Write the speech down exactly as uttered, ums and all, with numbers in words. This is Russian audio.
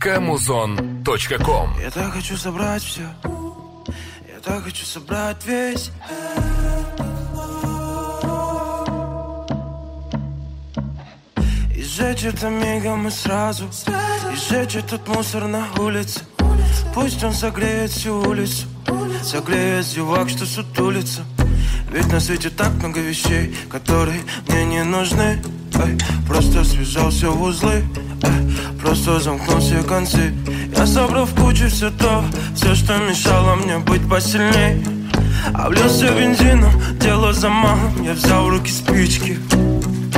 точка музон точка ком. Я так хочу собрать все, я так хочу собрать весь. И сжечь это мигом и сразу, и сжечь этот мусор на улице. Пусть он согреет всю улицу, согреет зевак, что сутулится. Ведь на свете так много вещей, которые мне не нужны. Эй, просто связал все в узлы, эй, просто замкнул все концы. Я собрал в кучу все то, все, что мешало мне быть посильней. Облился бензином, дело за малым, я взял в руки спички.